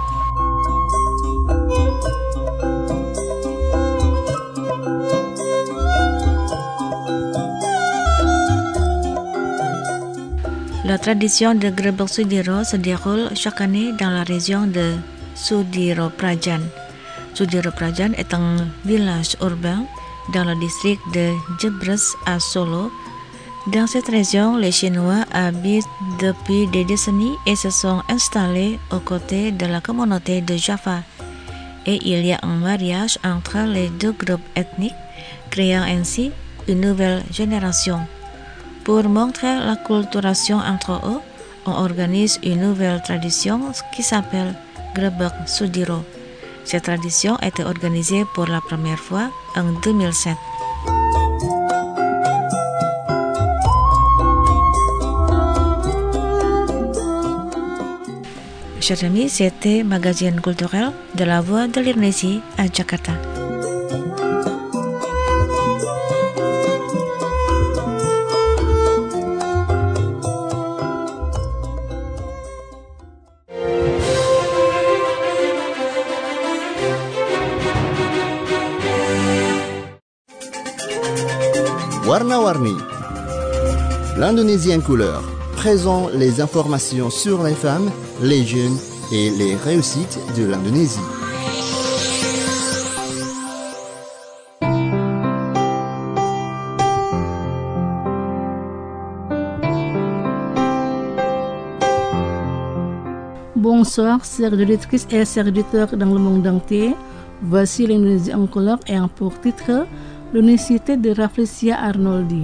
La tradition de Grebek Sudiro se déroule chaque année dans la région de Sudiro Prajan. Sudiro Prajan est un village urbain dans le district de Jebres à Solo. Dans cette région, les Chinois habitent depuis des décennies et se sont installés aux côtés de la communauté de Java. Et il y a un mariage entre les deux groupes ethniques, créant ainsi une nouvelle génération. Pour montrer la culturation entre eux, on organise une nouvelle tradition qui s'appelle Grebek Sudiro. Cette tradition a été organisée pour la première fois en 2007. Chers amis, c'était Magazine culturel de la Voix de l'Indonésie à Jakarta. Warna-Warni, l'Indonésie en couleur, présente les informations sur les femmes, les jeunes et les réussites de l'Indonésie. Bonsoir, chers auditrices et chers auditeurs dans le monde entier. Voici l'Indonésie en couleur et en pour titre l'unicité de Rafflesia Arnoldi.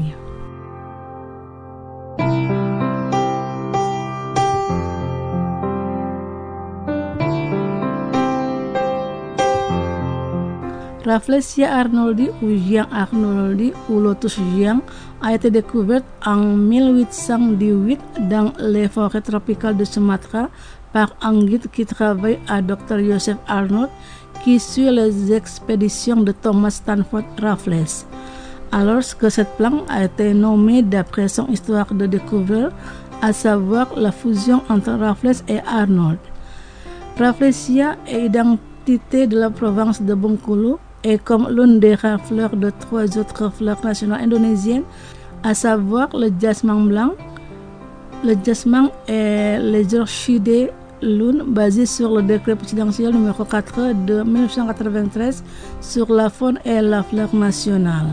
Rafflesia Arnoldi ou Giang Arnoldi ou Lotus Giang a été découverte en 1818 dans les forêts tropicales de Sumatra par un guide qui travaille à Dr. Joseph Arnold qui suit les expéditions de Thomas Stanford Raffles. Alors que cette plante a été nommée d'après son histoire de découverte, à savoir la fusion entre Raffles et Arnold. Rafflesia est identité de la province de Bengkulu et comme l'une des rares fleurs de 3 autres fleurs nationales indonésiennes, à savoir le jasmin blanc, le jasmin et les orchidées lune basé sur le décret présidentiel numéro 4 de 1993 sur la faune et la flore nationale.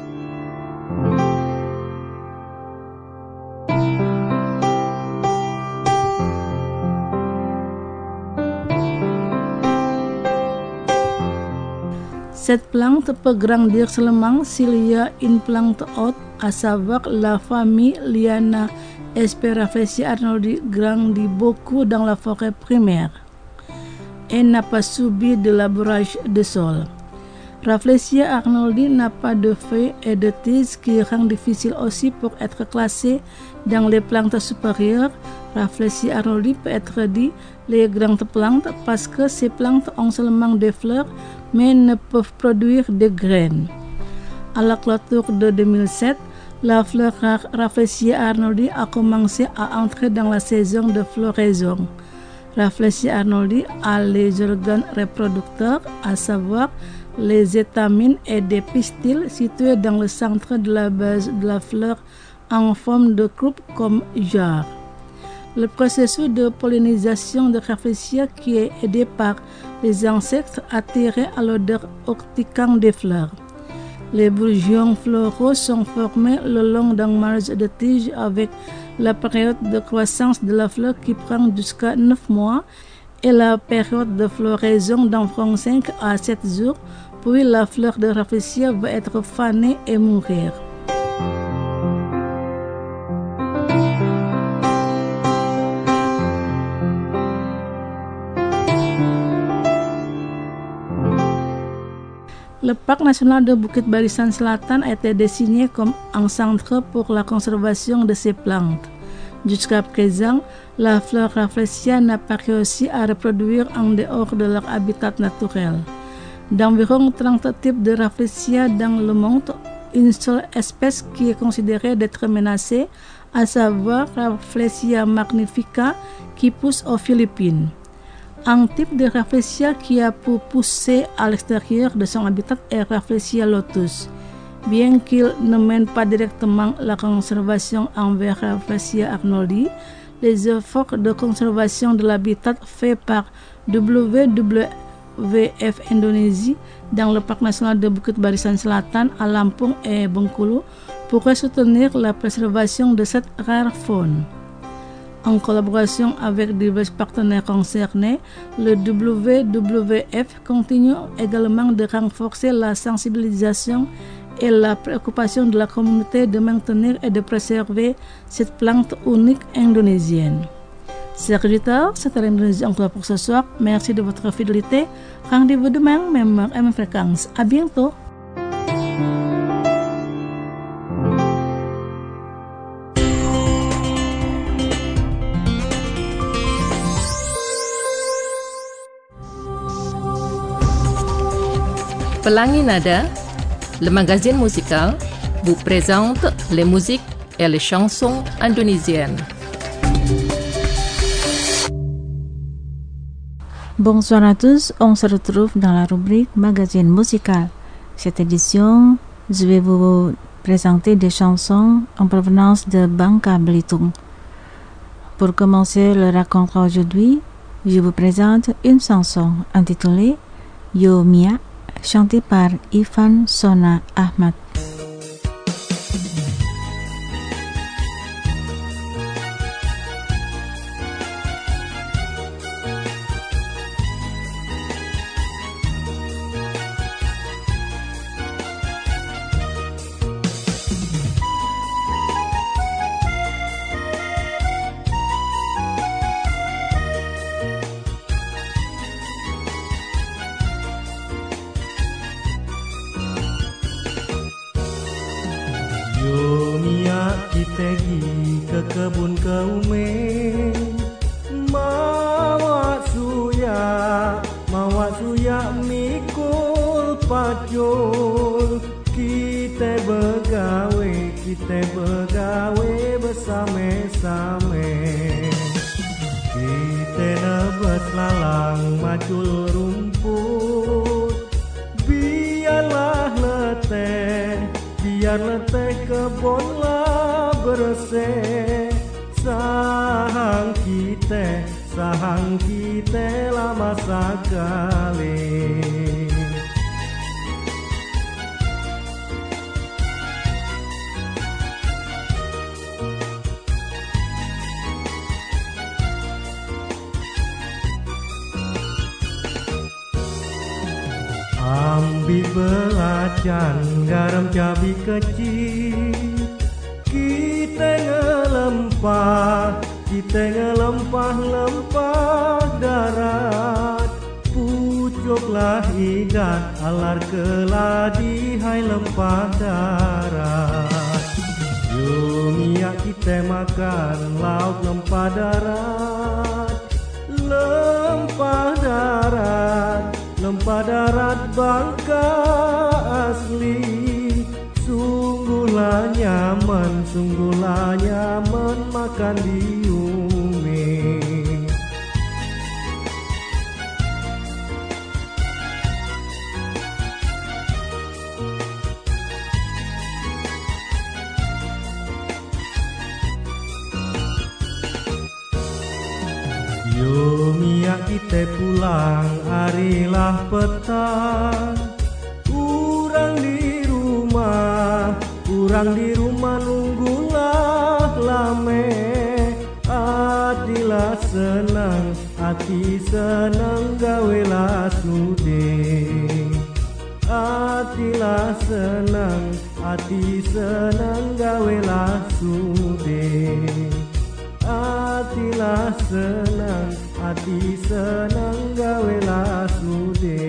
Cette plante peut grandir seulement s'il y a une plante hôte, à savoir la famille Liana Rafflesia Arnoldi grandit beaucoup dans la forêt primaire et n'a pas subi de labourage de sol. Rafflesia Arnoldi n'a pas de feuilles et de tiges qui rend difficile aussi pour être classé dans les plantes supérieures. Rafflesia Arnoldi peut être dit les grandes plantes parce que ces plantes ont seulement des fleurs mais ne peuvent produire de graines. À la clôture de 2007, la fleur Rafflesia Arnoldi a commencé à entrer dans la saison de floraison. Rafflesia Arnoldi a les organes reproducteurs, à savoir les étamines et des pistils situés dans le centre de la base de la fleur en forme de coupe comme jarre. Le processus de pollinisation de Rafflesia qui est aidé par les insectes attirés à l'odeur urticante des fleurs. Les bourgeons floraux sont formés le long d'un marge de tige avec la période de croissance de la fleur qui prend jusqu'à 9 mois et la période de floraison d'environ 5 à 7 jours, puis la fleur de rafflesia va être fanée et mourir. Le parc national de Bukit Barisan Selatan a été désigné comme un centre pour la conservation de ces plantes. Jusqu'à présent, la fleur rafflesia n'a pas réussi à reproduire en dehors de leur habitat naturel. D'environ 30 types de rafflesia dans le monde, une seule espèce qui est considérée d'être menacée, à savoir Rafflesia magnifica qui pousse aux Philippines. Un type de rafflesia qui a pu pousser à l'extérieur de son habitat est Rafflesia lotus. Bien qu'il ne mène pas directement la conservation envers Rafflesia arnoldi, les efforts de conservation de l'habitat faits par WWF Indonésie dans le parc national de Bukit Barisan Selatan à Lampung et Bengkulu pourraient soutenir la préservation de cette rare faune. En collaboration avec divers partenaires concernés, le WWF continue également de renforcer la sensibilisation et la préoccupation de la communauté de maintenir et de préserver cette plante unique indonésienne. Chers auditeurs, c'était l'Indonésie encore pour ce soir. Merci de votre fidélité. Rendez-vous demain, même heure et même fréquence. À bientôt. Pelangi Nada, le magazine musical, vous présente les musiques et les chansons indonésiennes. Bonsoir à tous, on se retrouve dans la rubrique magazine musical. Cette édition, je vais vous présenter des chansons en provenance de Bangka Belitung. Pour commencer le raconte aujourd'hui, je vous présente une chanson intitulée Yo Mia, chantée par Ivan Sona Ahmad. Pergi ke kebun keumeng, mawa suya mikul pacul. Kita begawe bersame-same. Kita nebas lalang macul rumput. Biar leteh kebunlah bersih. Sahang kita lama sekali. Ambil belacan, garam cabai kecil. Kita ngelempah darat. Pucuklah idat, alar keladi, hai lempah darat. Yo Mia kita makan lauk lempah darat. Lempah darat Bangka asli. Sungguhlah nyaman makan di Umi. Yo Mia kita pulang, harilah petang. Urang di rumah nunggulah lame. Adilah senang, hati senang gawelah sude. Hatilah senang, hati senang gawelah sude. Hatilah senang, hati senang gawelah sude.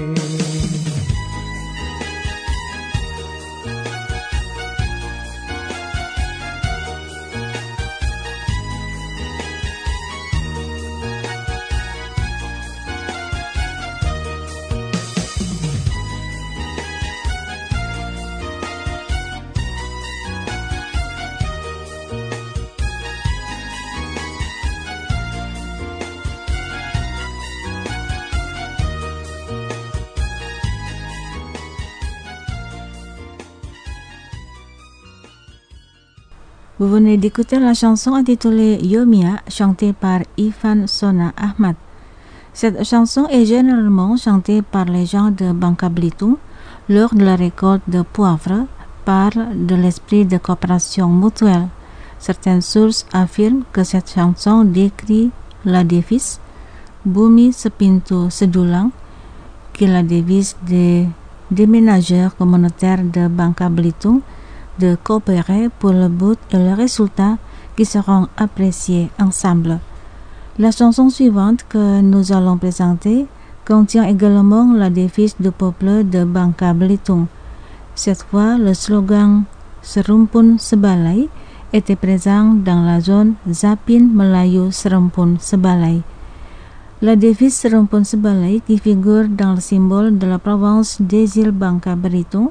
Vous venez d'écouter la chanson intitulée Yomia, chantée par Ivan Sona Ahmad. Cette chanson est généralement chantée par les gens de Bangka Belitung lors de la récolte de poivre par de l'esprit de coopération mutuelle. Certaines sources affirment que cette chanson décrit la devise Bumi Sepintu Sedulang, qui est la devise des déménageurs communautaires de Bangka Belitung, de coopérer pour le but et le résultat qui seront appréciés ensemble. La chanson suivante que nous allons présenter contient également la devise du peuple de Bangka Belitung. Cette fois, le slogan Serumpun Sebalai était présent dans la zone Zapin Melayu Serumpun Sebalai. La devise Serumpun Sebalai, qui figure dans le symbole de la province des îles Bangka Belitung,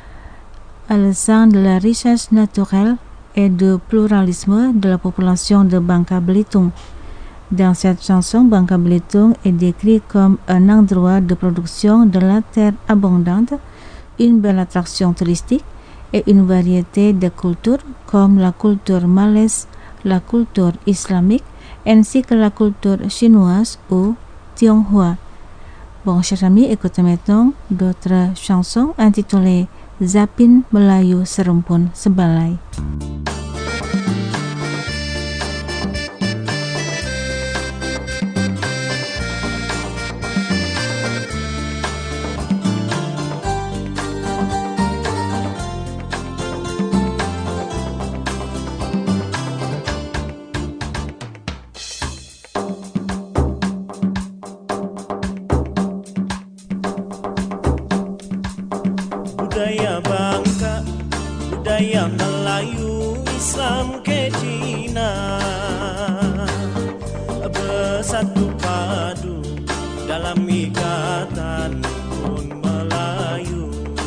à le sein de la richesse naturelle et du pluralisme de la population de Bangka Belitung. Dans cette chanson, Bangka Belitung est décrit comme un endroit de production de la terre abondante, une belle attraction touristique et une variété de cultures comme la culture malaise, la culture islamique ainsi que la culture chinoise ou Tionghoa. Bon, chers amis, écoutez maintenant d'autres chansons intitulées Zapin Melayu Serumpun Sebalai. Budaya Bangka, budaya Melayu, Islam ke Cina, bersatu padu dalam ikatan rukun Melayu.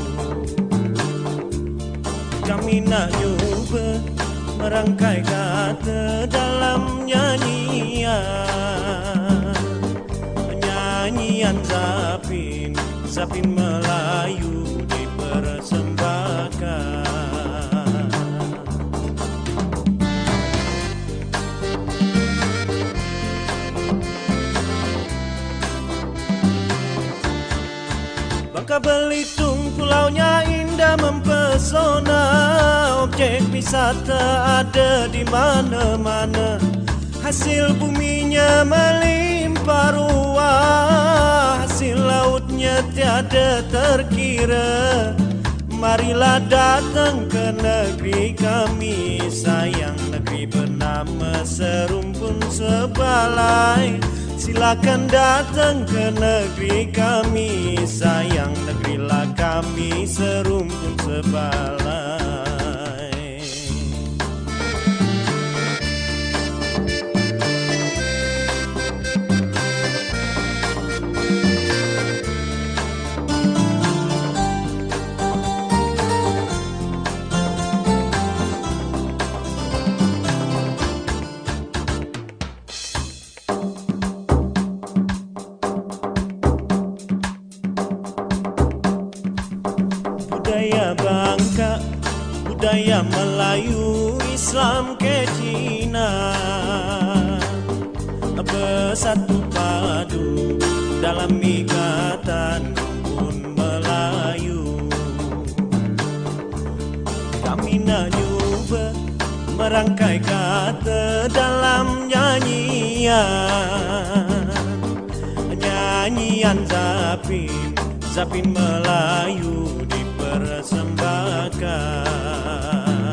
Kami nak cuba merangkai kata dalam nyanyian, nyanyian Zapin, Zapin Melayu dipersembahkan. Bangka Belitung pulaunya indah mempesona, objek wisata ada di mana-mana. Hasil buminya melimpah ruah, hasil lautnya tiada terkira. Marilah datang ke negeri kami, sayang negeri bernama Serumpun Sebalai. Silakan datang ke negeri kami, sayang negerilah kami Serumpun Sebalai. Budaya Bangka, budaya Melayu, Islam ke Cina, bersatu padu dalam ikatan rukun Melayu. Kami nak cuba merangkai kata dalam nyanyian Zapin Melayu dipersembahkan.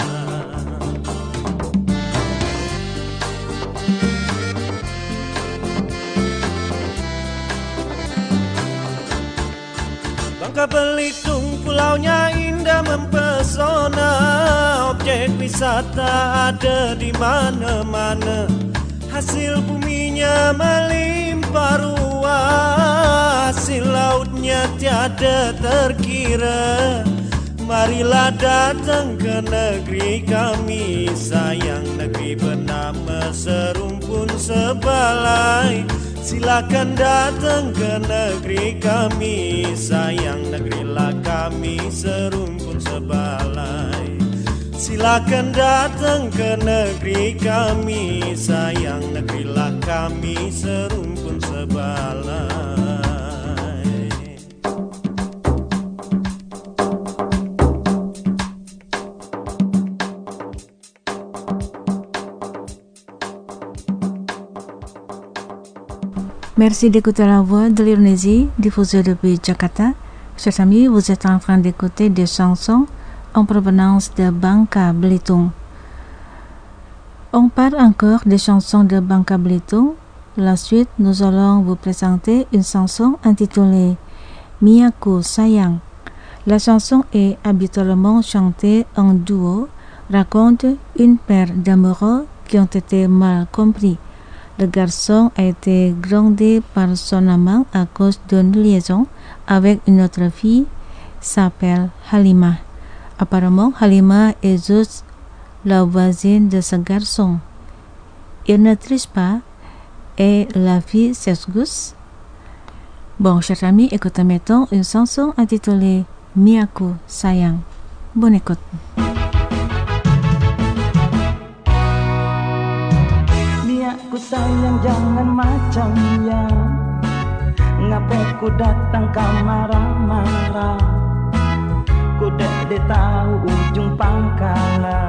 Bangka Belitung pulaunya indah mempesona, objek wisata ada di mana-mana, hasil buminya melimpah ruah, hasil lautnya tiada terkira. Marilah datang ke negeri kami, sayang negeri bernama serumpun sebalai. Silakan datang ke negeri kami, sayang negerilah kami serumpun sebalai. Silakan datang ke negeri kami, sayang negerilah kami serumpun sebalai. Merci d'écouter la voix de l'Indonésie diffusée depuis Jakarta. Chers amis, vous êtes en train d'écouter des chansons en provenance de Bangka Belitung. On parle encore des chansons de Bangka Belitung. La suite, nous allons vous présenter une chanson intitulée Miaku Sayang. La chanson est habituellement chantée en duo, raconte une paire d'amoureux qui ont été mal compris. Le garçon a été grondé par son amant à cause d'une liaison avec une autre fille, s'appelle Halima. Apparemment, Halima est juste la voisine de ce garçon. Il ne triche pas et la fille s'excuse. Bon, chers amis, écoutez maintenant une chanson intitulée Miaku Sayang. Bonne écoute. Ku sayang jangan macam ya, ngapain ku datang kau marah-marah. Ku dek tahu ujung pangkala,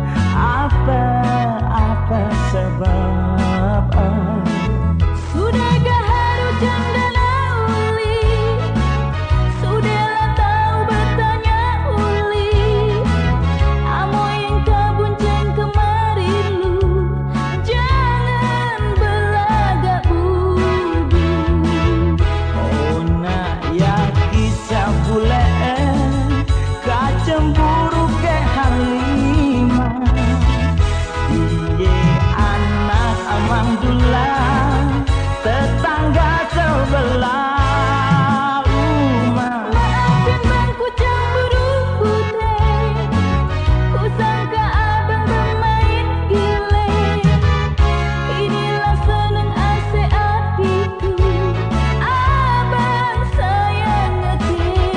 apa sebab Sudahkah harus cendana uli, sudahlah tahu bertanya uli. Amo yang kabunceng kemari lu, cemburu ke Halima, iye anak Alhamdulillah, tetangga sebelah rumah. Maafin bang ku cemburu putih, ku sangka abang bermain gile. Inilah seneng ase hatiku, abang sayang ngetiku.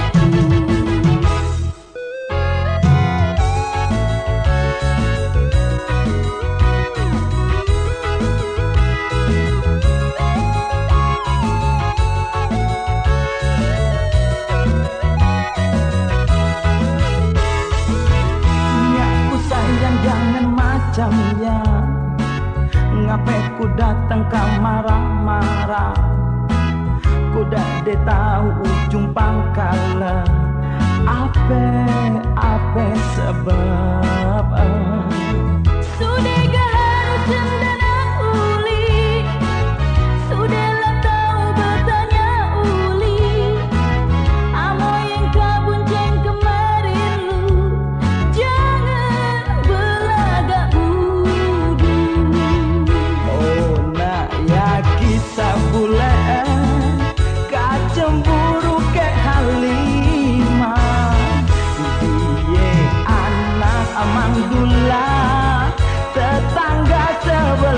Macam ya, ngapain ku datang kau marah-marah. Ku dah tahu ujung pangkala, apa sebab Sudahkah harus cendana uli, sudahlah tahu bertanya uli. Amo yang kabunceng kemarin lu, jangan belagak budi. Oh nak ya kisah bule, kau cemburu ke Halima, dia anak Alhamdulillah, tetangga sebelah.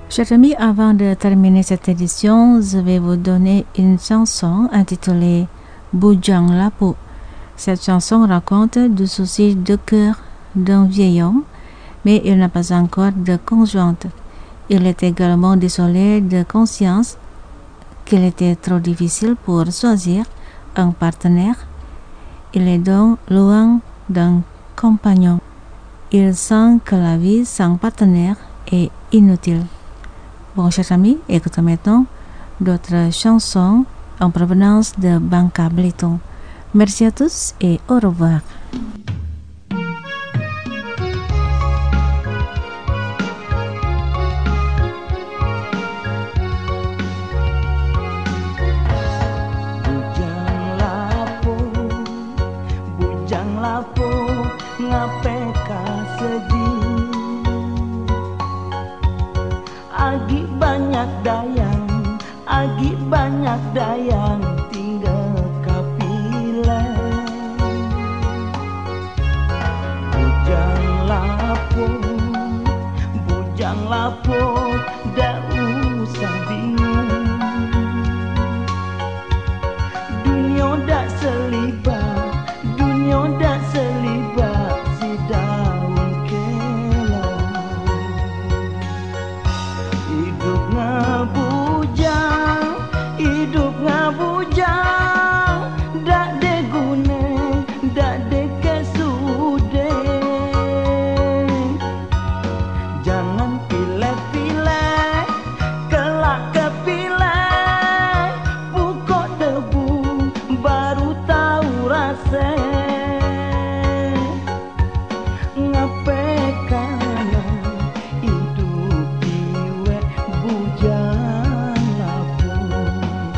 Chers amis, avant de terminer cette édition, je vais vous donner une chanson intitulée Bujang Lapuk. Cette chanson raconte du souci de cœur d'un vieil homme, mais il n'a pas encore de conjointe. Il est également désolé de conscience qu'il était trop difficile pour choisir un partenaire. Il est donc loin d'un compagnon. Il sent que la vie sans partenaire est inutile. Bon, chers amis, écoutons maintenant d'autres chansons en provenance de Bangka Belitung. Merci à tous et au revoir. Bujang lapuk, ngapeka sedih. Agi banyak dayang tinggal kapile. Bujang lapuk, dah usah bingung. Dunia dak selibat si daun kelong. Hidup ngabujang, dak de gune, dak de kesude. Jangan pilih-pilih, kelak kepilih. Pukul debu baru tahu rasa. Ngapekana hidup diwe bujang lapuk.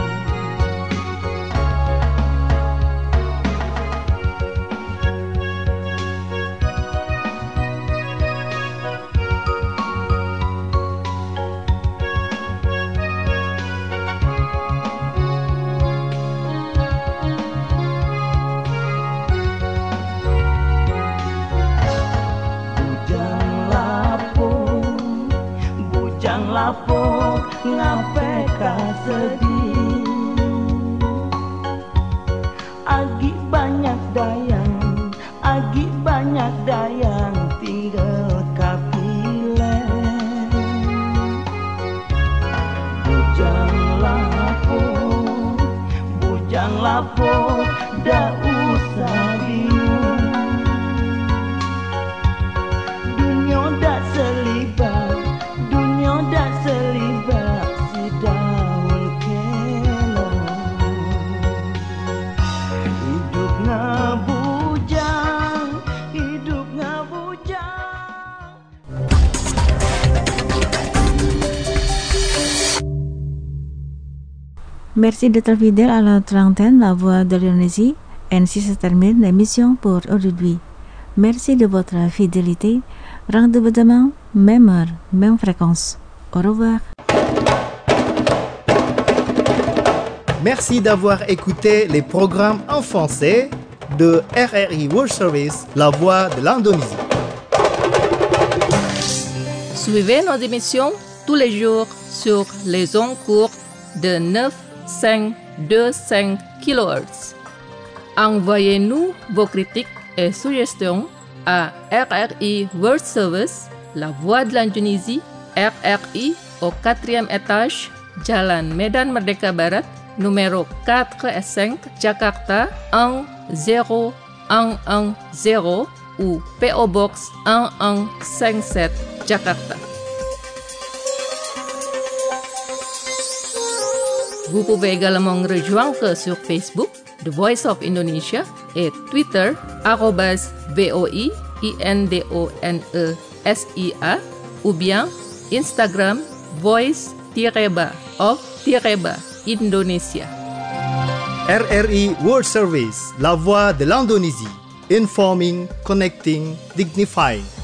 Bujang lapuk, ngapeka sedih. Agi banyak dayang tinggal kapile. Bujang lapuk, dah usah bingung. Dunia dak selibat si daun kelong. Hidup ngabujang. Merci d'être fidèle à notre antenne, la voix de l'Indonésie. Ainsi se termine l'émission pour aujourd'hui. Merci de votre fidélité. Rendez-vous demain, même heure, même fréquence. Au revoir. Merci d'avoir écouté les programmes en français de RRI World Service, la voix de l'Indonésie. Suivez nos émissions tous les jours sur les ondes courtes de 9,525 kHz. Envoyez-nous vos critiques et suggestions à RRI World Service, la voix de l'Indonésie, RRI au 4e étage, Jalan Medan Merdeka Barat, numéro 4 et 5, Jakarta 10110 ou PO Box 1157, Jakarta. Vous pouvez également nous rejoindre sur Facebook, The Voice of Indonesia, et Twitter, @VOIINDONESIA, ou bien Instagram, voice-of-Indonesia. RRI World Service, la voix de l'Indonésie. Informing, connecting, dignifying.